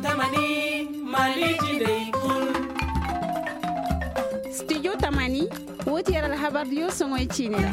tamani maliji dai kul. Studio Tamani woti yara habar yo songoy chinira.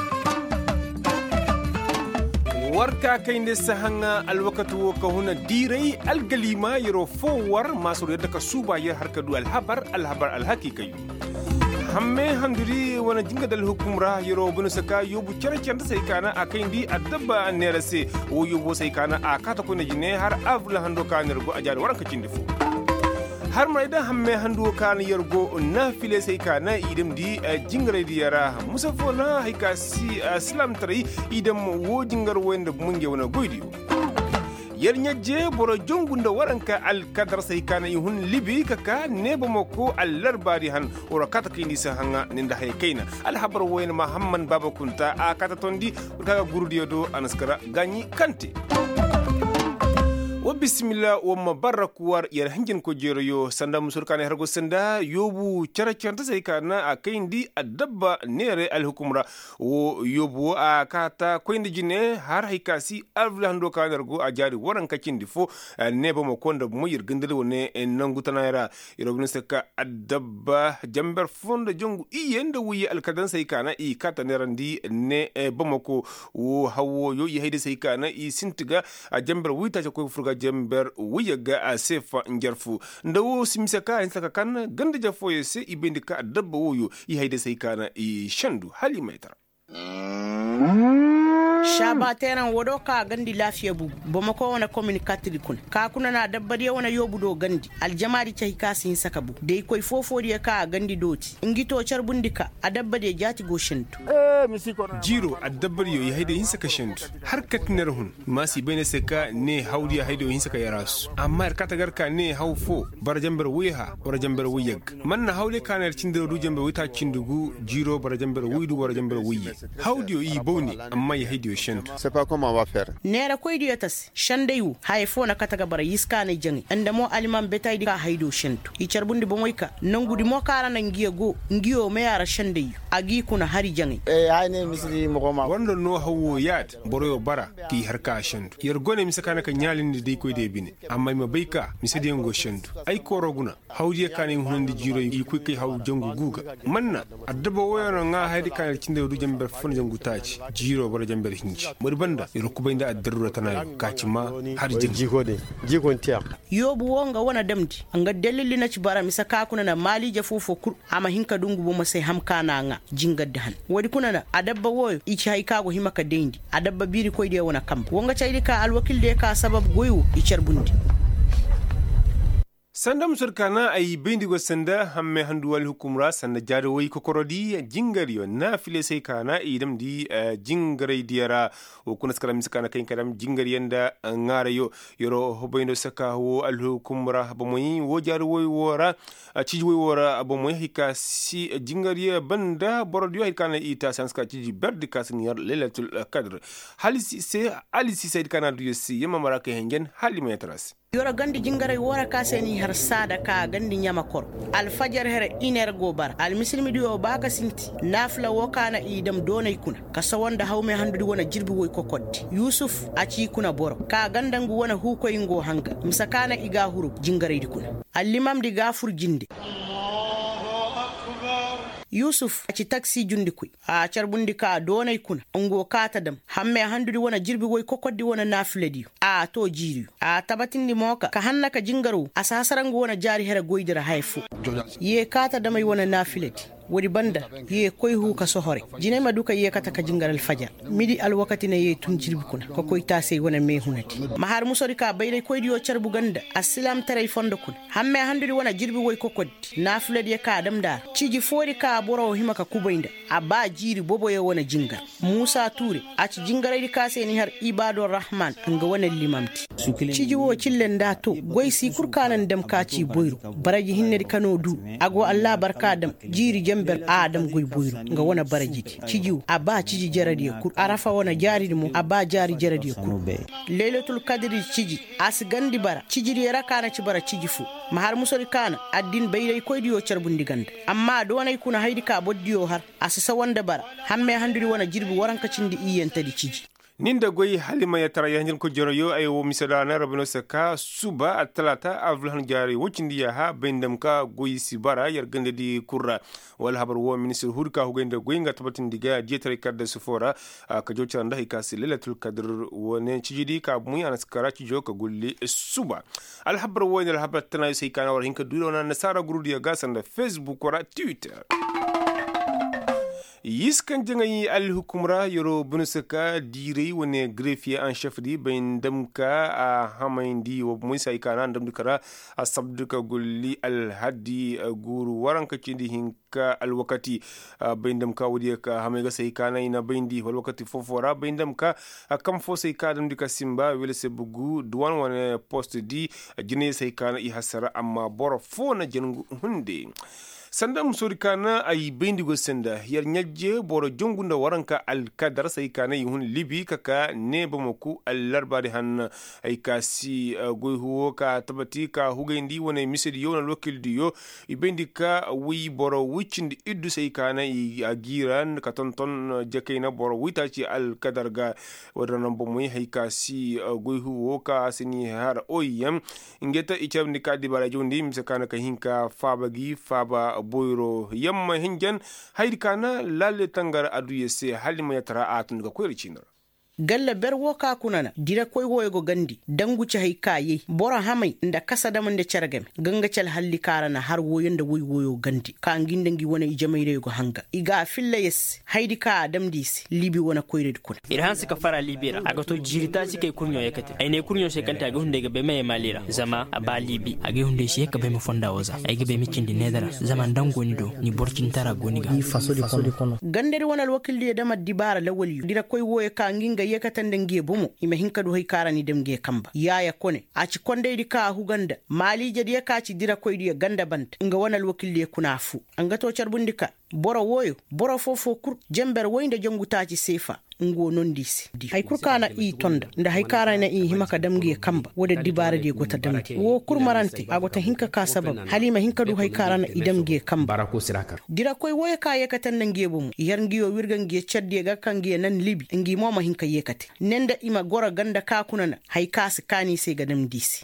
warka kainde sahanga alwakatu ka huna dirai algalima yoro fowar masu yadda ka suba yar harkadu alhabar alhakikayu hamme handuri wana jinga dal hukumra yoro bunu saka yobu cercen sai kana akaindi adabba nerase wo yobo sai kana akata ko ne har avla hando kanirgo ajar waranka cindifu har mai da hamme handu kan yargo na file sai kana idam di jingare di yara musafo na haika si islam tari idam wo jingar wanda munge wana goidiyo yarnya je boro jongunda waranka al kadar sai kana yihun libi kaka ne bamako allar bari han ora kata kindi sa hanga ninda haykaina al habar wayna muhammad baba kunta a kata tondi daga gurdiyo do anaskara ganyi kante wa bismillah wa mabarakuwar yar hangin ko jeroyo sanda musurkane hargo sanda yobu charachanta sai kana akaindi adabba nere alhukumra wo yobu akata koindi jine har haikasi avlando kanargo ajari waran kakin difo neba mo konda mo yirgindele wone nangutana yara yorobin saka adabba jamber fonda jongu iyenda wuyi alkadan sai kana I kata nerandi ne bamako wo hawo yo yehide sai kana I sintiga jamber wita ko furga jamber wiyaga a sefa njarfu ndawo simisaka insaka kan ganda jafo yese ibindika dabba woyo I haide sai kana I shandu hali maitara shaba teran wodo ka gandi lafiya bu bamako wana communicative kun ka kuna na dabbari wana yobudo gandi aljamari tahi ka sin saka bu dai koi foforiya ka gandi doti ingito charbundika a dabbade jati go shintu jiro a dabbari yo haide yin saka shintu har katnar hun masi bene saka ne haudi haide yin saka yarasu amma ka tagarka ne haufo barjambar wiha barjambar wiyag manna haule kanar cinda du jambar wita cindugu jiro barjambar widu barjambar wiyi haudi yo I boni amma ya haide c'est pas comment on va faire nera ko idiotas shandayu haifo na kataga bara yiska ne jangi anda mo aliman betay di ka haido shantu I charbundi bomoyka nangudi mo kara na ngiyo me yara shandayu agi kuna hari jangi hayne misri mo ko ma wanda no hawo yad boroyo bara ki harka shantu yergone misakana ka nyalindi dai koy de bine amma ma bayka misidi ngo shantu ay koroguna hawdiye kane hundi jiro I koy kay haw jangu guga manna addaba woyano nga haydi kan cinde du jambe fon jangu taci jiro bara jambe hinci muri banda irukubainda addarura tanayo kacima har jigon tiya yobu wonga wana damdi anga dalili na ci bara misaka kuna na mali ja fofo kur ama hinka dungu bo masai hamkana nga jingadda han wadi kuna na adabba woyo ichi haika go himaka dendi adabba biri koy de wana kam wonga chaydi ka alwakil de ka sabab goyu I charbundi sanda musurkana ay bindigo sanda hamme handuwal hukumra sanda jado way kokorodi jingariyo na file sai kana idam di jingare diara o kuna skala miskana kain kadam jingariyanda ngarayo yoro hobayno saka wo al hukumra bomoyi wo jado way wora ciji way wora abomoyi hika si jingariya banda borodiyo hikana ita sanska ciji berdi kasniyar lailatul qadr halisi sai kana diyo si yama maraka hengen hali metras yoro gandi jingare wora kaseni har sada ka gandi nyama kor alfajar here iner gobar al muslimi diyo baka sinti nafla wokana idam donay kuna kasa wanda hawme handudi wona jirbi woy kokoddi yusuf aci kuna boro ka gandangu wona huko ingo hanga msakana iga huru jingare di kuna allimam di gafur jinde yusuf aci taxi jundi kuy a charbundi ka donay kuna ngo kata dam hamme handudi wona jirbi woy kokoddi wona nafledi a to jiri a tabatindi moka ka hanna ka jingaru asasarango wona jari hera goydira hayfu ye kata damay wona nafledi wodi banda ye koy hu ka sohore jine maduka ye kata ka jingaral fajar midi al wakati na ye tun jirbi kuna ko koy tase wona me hunati mahar musori ka bayde koy diyo charbu ganda assalam taray fondo kun hamme handudi wona jirbi woy kokoddi nafledi ka damda ciji fori ka boro himaka kubainda abba jiri bobo ye wona jingar musa ture aci jingaray ka seni har ibadur rahman anga wona limamti ciji wo cillen da to goy si kurkanan dam ka ci boyru baraji hinne kano du ago allah barka dam jiri jamber adam goy boyru nga wona barajiti ciji abba ciji jaradi kur arafa wona jari mo abba jari jaradi kur lailatul qadri ciji as gandi bara ciji yara kana ci bara ciji fu mahar musori kana addin bayday koy diyo charbundi ganda amma donay kuna haydi ka boddiyo har asasa wanda bara hamme handuri wona jirbi waranka cindi iyenta di ciji ninda goyi halima ya tara yanjin ko joroyo ay wo misala na rabino saka suba atalata avlan jari wucindi ya ha bendam ka goyi sibara yar gande di kurra wal habar wo minister hurka hugende goyinga tabatin diga jetare kadda sufora ka jocha nda hikasi lelatul kadr wone cijidi ka muy anaskara ci joka gulli suba al habar wo al habar tana sai kana war hinka dulo na nasara gurudi ya gasanda facebook wara twitter yiskan jangayi alhukumra yoro bunusaka direi wane greffier en chef di bain damka a hamaindi wa musa ikana damdukara a sabduka gulli alhadi guru waranka cindi hinka alwakati bain damka wudi ka hamega sai kana ina baindi wal wakati fofora bain damka kam fo sai ka damdika simba wele se bugu duwan wane post di jine sai kana i hasara amma boro fo na jangu hunde sanda musori kana ay bendigo senda yar nyajje boro jongunda waranka al kadar sai kana yihun libi kaka ne bamoku al larbari han ay kasi goyhuwo ka tabati ka hugendi wona misedi yona lokil diyo ibendika wi boro wichindi iddu sai kana i agiran ka tonton jekaina boro witaci al kadar ga wadana bomoy hay kasi goyhuwo ka sini har oyam ingeta ichabni ka dibara jondi misakana ka hinka fabagi faba boyro yamma hinjan haydi kana lalle tangar adu yese halima yatara atun ga koyri cinar galla ber woka kunana dira koy woygo gandi danguci hay kaye bora hamay nda kasada man de cergam ganga cal halli karana har woyonda woyo gandi ka ngindangi wona jamayre go hanga iga filla yes haydi ka damdisi libi wona koyred kun irhan sika fara libira aga to jirita sike kurnyo yakate ayne kurnyo se kanta ga hunde ga be may malira zama aba libi aga hunde se ka be mo fonda waza ay ga be mi cindi nedara zaman dangoni do ni borcin tara goni ga fasoli kono gandere wona wakilde dama dibara lawali dira koy woye ka nginga yekatan dangiye bumu ima hinka du hay karani demge kamba yaya kone aci konde di ka huganda mali jadi ya kaci dira koydi ganda bant nga wonal wakilde kunafu anga to charbundika boro woyo boro fofo kur jember woynde jongutaci sefa ngo nondisi hay kurkana i tonda nda hay karana i himaka damgiye kamba woda dibara de gota damgi wo kurmarante agota hinka ka sabab halima hinka du hay karana i damgiye kamba barako sirakar dira koy woye ka yekatan dangiye bumu yar ngiyo wirgangiye chadde ga kangiye nan libi ngi moma hinka yekate nenda ima gora ganda ka kunana hay kasi kani se ga damdisi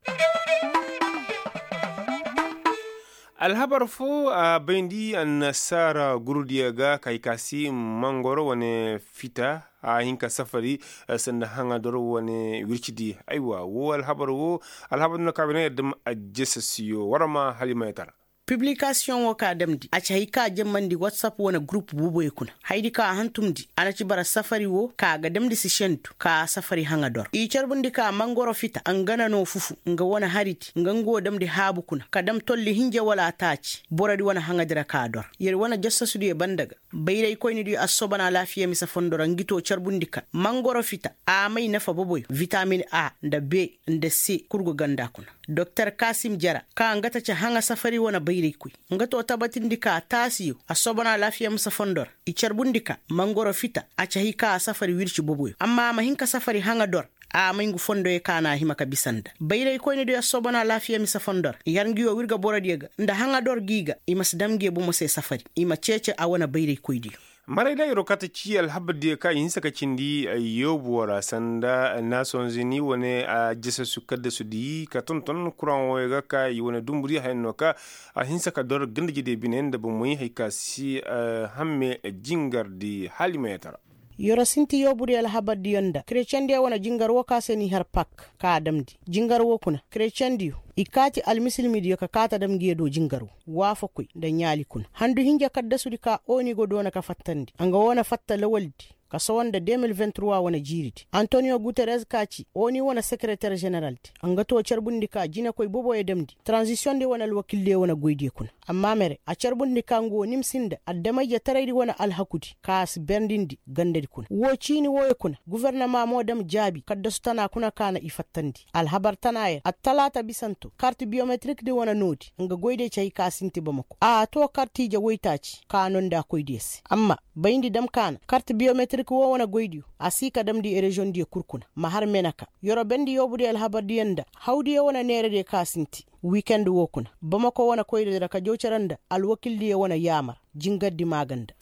alhabar fo a bendi an sara gurudiyaga kai kasi mangoro wane fita a hinka safari sanda hanga doro wane wirchidi aiwa wo alhabar na kabine dum ajessasiyo warama halima yatara publication wo ka damdi a ci ka jammandi whatsapp wona group bubo yakuna haydi ka hantumdi ana ci bara safari wo ka ga damdi si shentu ka safari hanga dor i charbundi ka mangoro fita an gana no fufu nga wona hariti nga ngo damdi habu kuna ka dam tolli hinje wala taci boradi wona hanga dira ka dor yer wona jassasu de bandaga bayray koyni di asobana lafiya mi safondora ngito charbundi ka mangoro fita a mai nafa boboy vitamin A nda B nda C kurgo ganda kuna Dr. Kasim Jara ka ngata ci hanga safari wona bayray koy ngato tabatindika tasiyo asobana lafiya musa fondor i charbundika mangoro fita a chahika safari wirchi boboyo amma ma hinka safari hanga dor a maingu fondo e kana himaka bisanda bayray koyne do asobana lafiya misa fondor yarngiyo wirga boradiega nda hanga dor giga imas damge bu mo se safari ima cece a wona bayray koydi marai da yaro kata ci alhabdi ka yin saka cindi yobuwara sanda nason zini wane a jisa su kadda su di ka tonton kuran waye ga ka yi wane dumburi hayno ka a hin saka dor ganda gide binen da bu muyi haika si hamme jingar di halima yatara yoro sinti yoburi alhabdi yonda krechandi wana jingar wo ka seni har pak ka adamdi jingar wo kuna krechandi ikati almislimi diyo ka kata dam gedo jingaru wafa koy da nyali kun handu hinja kadda sudi ka oni go dona ka fattandi anga wona fatta lawaldi kaso wanda 2023 wana jiriti Antonio Guterres kaci oni wana secrétaire général anga to charbundi ka jina koy bobo e demdi transition de wana wakilde wana goyde kun amma mere a charbundi kango nimsinda addama ya taraydi wana alhakuti kas bendindi gandedi kun wo chini wo kun gouvernement modam jabi kadda sutana kuna kana ifattandi alhabar tanaye at-talata bisanto carte biométrique de wana noti anga goyde chay kasinti bamako a to carte je woytaci kanon da koydesi amma bayindi dam kana carte biométrique ko wona goydiyo asika damdi e region di kurkuna mahar menaka yoro bendi yobudi alhabar diyanda hawdi wona nere de kasinti weekend wokuna bamako wona koyde ka joceranda alwakildi wona yamar jingaddi maganda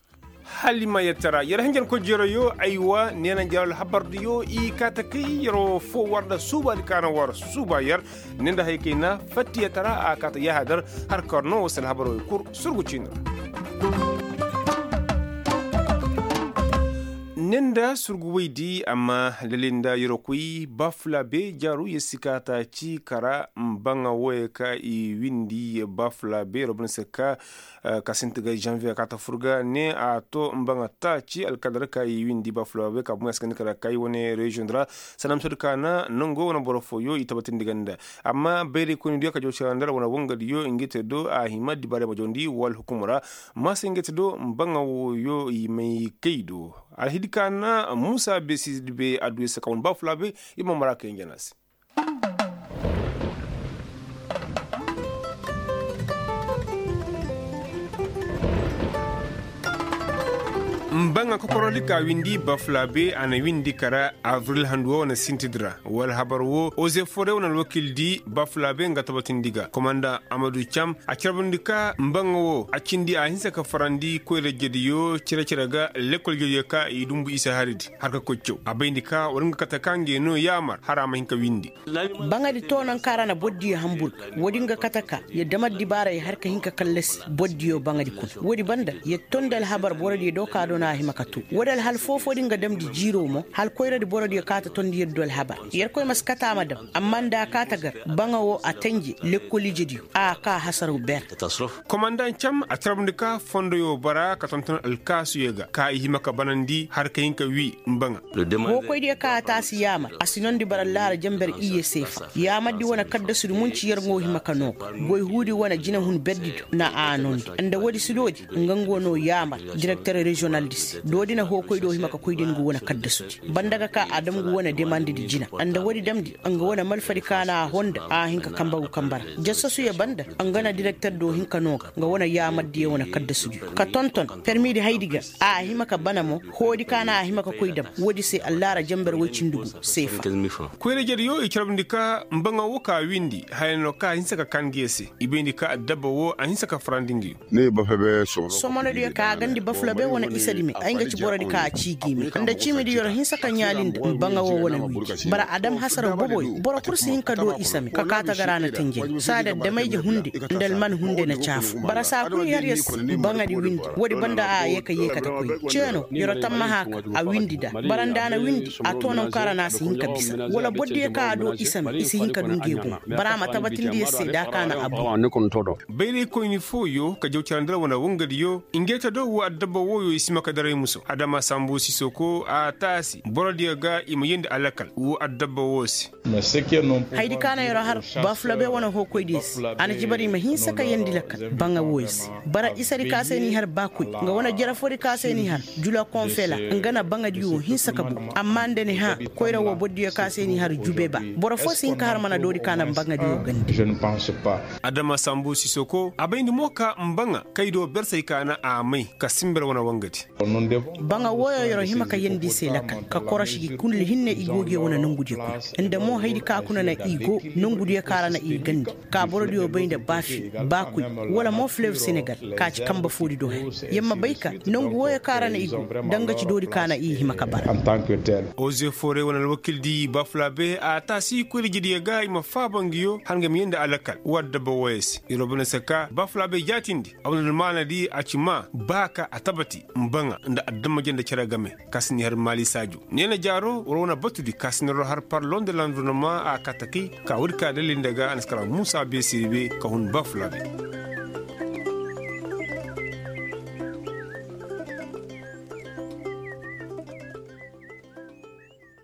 halima yattara yara hanjan ko jeroyo aywa nena jaral habardiyo i kata kai yaro fo warda suba kana war suba yar nenda haykina fatti yattara a kata yahadar har korno wasal habaro kur surgucin nenda surguwidi amma lalinda yorokui bafla be jaru yesikata ci kara mbanga woye ka i windi bafla be robin seka kasintiga janvier kata furga ne a to mbanga ta ci alkadar ka i windi bafla be ka bunga skani kara kai wone region dra sanam surkana nongo wona borofoyo itabatin diganda amma bere koni dio ka jo chandara wona wonga dio ingete do a himadi bare majondi wal hukumura masingete do mbanga woyo i mai keido alhidikana Musa Besidibe adwesa kaun baflabe ima marake njanasi mbanga kokorolika windi baflabe ana windi kara avril handwo na sintidra wal habarwo oze fore wona wakildi baflabe ngatabatindiga komanda Amadou Cham akirabundika mbanga wo akindi a hinsa ka farandi ko rejediyo ciraciraga lekol jeyeka idumbu isa haridi harka koccio abayndika wonga katakange no yamar harama hinka windi banga di tonan karana boddi Hamburg wodinga kataka ya damad dibara ya harka hinka kallasi boddiyo banga di kun wodi banda ya tondal habar borodi doka dona himakatu wadal hal fofo dinga damdi jiro mo hal koyra di borodi kata tondi yeddol habar yer koy maskata madam amma da kata gar banga wo atanji lekkoli jediyo a ka hasaru ber commandant Cham atrabndika fondo yo bara katonton alkasu yega ka himaka banandi har kayinka wi mbanga wo koy di ka ta siyama asinon di barallara jamber iye sefa yama di wona kadda sudu munci yer ngo himaka no goy hudi wona jina hun beddido na anon anda wodi sudoji ngango no yama directeur régional dodina ho koy do himaka koydin gu wona kadda suji bandaga ka adam gu wona demande di jina anda wodi damdi anga wona malfari kana honda a hinka kambagu kambara jassasu ya banda angana directeur do hinka noga nga wona yamaddi wona kadda suji ka tonton permis di haydiga a himaka banamo hodi kana a himaka koydam wodi se allara jambar wocindugu sefa koyre jeriyo e kirabndika mbanga wo ka windi hayno ka hinsaka kangesi ibendika adaba wo a hinsaka frandingi ne bafabe somono di ka gandi baflabe wona isadimi ainga ci borodi ka ci gimi anda cimi di yoro hinsaka nyalinde banga wo wona wi bara adam hasara boboy boro kursi hinka do isami ka kata garana tinje sada damayje hunde ndel man hunde na chafu bara sa ku yar yes banga di windi wodi banda a yeka ta koy ceno yoro tamma haka a windi da baranda na windi a tonon karana si hinka bisa wala bodde ka do isami isi hinka dungebo bara ma tabatin di se da kana abu ne kon todo bayre ko ni foyo ka jawcandra wona wongadi yo ingeta do wa adaba woyo isima ka dare muso adama sambu sisoko a tasi borodi ga imayende alakal wo adaba wosi haydi kana yoro har baflabe wona ho koydis ana jibari ma hinsa ka yendi lakal banga wosi bara isari kaseni har bakuy nga wona jara fori kaseni har jula konfela ngana banga diwo hinsa ka bu amma ndene ha koyra wo boddi kaseni har jubeba boro fosi hinka har mana dodi kana banga diwo gandi je ne pense pas adama sambu sisoko abayni moka mbanga kaydo bersay kana a mai kasimber wona wongati banga woyo yoro himaka yendi se lakal ka korashi kunli hinne igoge wona nangudi ko inda mo haydi ka kuna na igo nangudi kara na igandi ka borodi o baynda bafi bakuy wala mo fleuve Senegal ka ci kamba fodi do yamma bayka nangu woyo kara na igo danga ci dodi kana i himaka bara en tant que tel oze fore wona wakil di baflabe a tasi ko jidi ga ima fabangiyo hanga mi yenda alakal wadda ba wayes irobuna saka baflabe jatindi awul mana di acima baka atabati mbanga nda adama jenda cara game kasni har mali saju nena jaro wona batudi kasni ro har parlon de l'environnement a kataki ka wurka dalindaga anaskara Musa Besidibe ka hun baflabe